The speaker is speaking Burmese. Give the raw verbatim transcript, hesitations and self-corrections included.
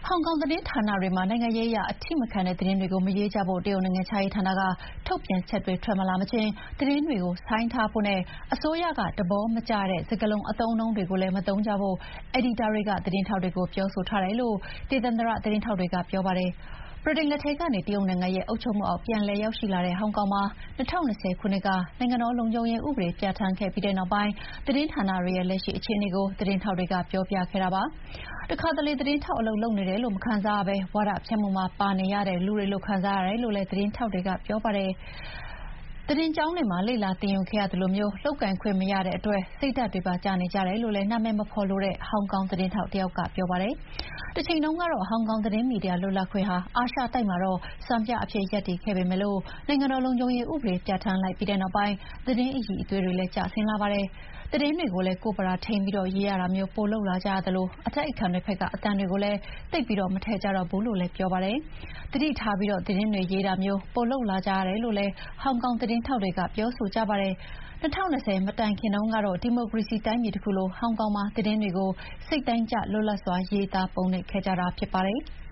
ဟောင်ကောင်သတင်းဌာနတွေမှာနိုင်ငံရေးအရအထိမခံတဲ့သတင်းတွေကိုမရေးကြဖို့တရုတ်နိုင်ငံခြားရေးဌာနကထုတ်ပြန်ချက်တွေထွက်မလာမချင်းသတင်းတွေကိုဆိုင်းထားဖို့နဲ့အစိုးရကသဘောမကျတဲ့စကားလုံးအသုံးအနှုန်းတွေကိုလည်းမသုံးကြဖို့အယ်ဒီတာတွေကသတင်းထောက်တွေကိုပြောဆိုထားတယ်လို့ဒေသန္တရသတင်းထောက်တွေကပြောပါတယ်။ဗြိတိန်လက်ထဲကနေတရုတ်နိုင်ငံရဲ့အုပ်ချုပ်မှုအောက်ပြန်လည်ရောက်ရှိလာတဲ့ဟောင်ကောင်မှာ၂၀၂၀ခုနှစ်ကနိုင်ငံတော်လုံခြုံရေးဥပဒေပြဋ္ဌာန်းခဲ့ပြီးတဲ့နောက်ပိုင်းသတင်းဌာနတွေရဲ့လက်ရှိအခြေအနေကိုသတင်းထောက်တွေကပြောပြခဲ့တာပါ။တခါတလေသတင်းထောက်အလုပ်လုပ်နေတယ်လို့မခံစားရဘဲဝါဒဖြန့်မှုမှာပါနေရတဲ့လူတွေလို့ခံစားရတယ်လို့လည်းသတင်းထောက်တွေကပြောပါတယ်။သတင်းကျောင်းတွေမှာလေ့လာသင်ယူခဲ့ရသလိုမျိုးလုပ်ကိုင်ခွင့်မရတဲ့အတွက်စိတ်ဓာတ်တွေပါကျနေကြတယ်လို့လည်းနာမည်မဖော်လိုတဲ့ဟောင်ကောင်သတင်းထောက်တယောက်ကပြောပါတယ်။တချိန်တုန်းကတော့ဟောင်ကောင်သတင်းမီဒီယာလွတ်လပ်ခွင့်ဟာအာရှတိုက်မှာတော့စံပြအဖြစ်ရပ်တည်ခဲ့ပေမဲ့နိုင်ငံတော်လုံခြုံရေးဥပဒေပြဋ္ဌာန်းလိုက်ပြီးတဲ့နောက်ပိုင်းသတင်းအရည်အသွေးတွေလည်းကျဆင်းလာပါတယ်။သတင်းတွေကိုလည်းကိုယ်ပရာထိန်းပြီးရေးရတာမျိုးပိုလုပ်လာကြရသလိုအတိုက်အခံတွေဘက်ကအသံတွေကိုလည်းသိပ်ပြီးမထည့်ကြတော့ဘူးလို့လည်းပြောပါတယ်။သတိထားပြီးသတင်းတွေရေးတာမျိုးပိုလုပ်လာကြရတယ်လို့လည်းဟောင်ကောင်သတင်းထောက်တွေကပြောဆိုကြပါတယ်။၂၀၂၀မတိုင်ခင်တုန်းကတော့ဒီမိုကရေစီတိုင်းပြည်တခုလိုဟောင်ကောင်မှာသတင်းတွေကိုစိတ်တိုင်းကျလွတ်လပ်စွာရေးသားပုံနှိပ်ခဲ့ကြတာဖြစ်ပါတယ်။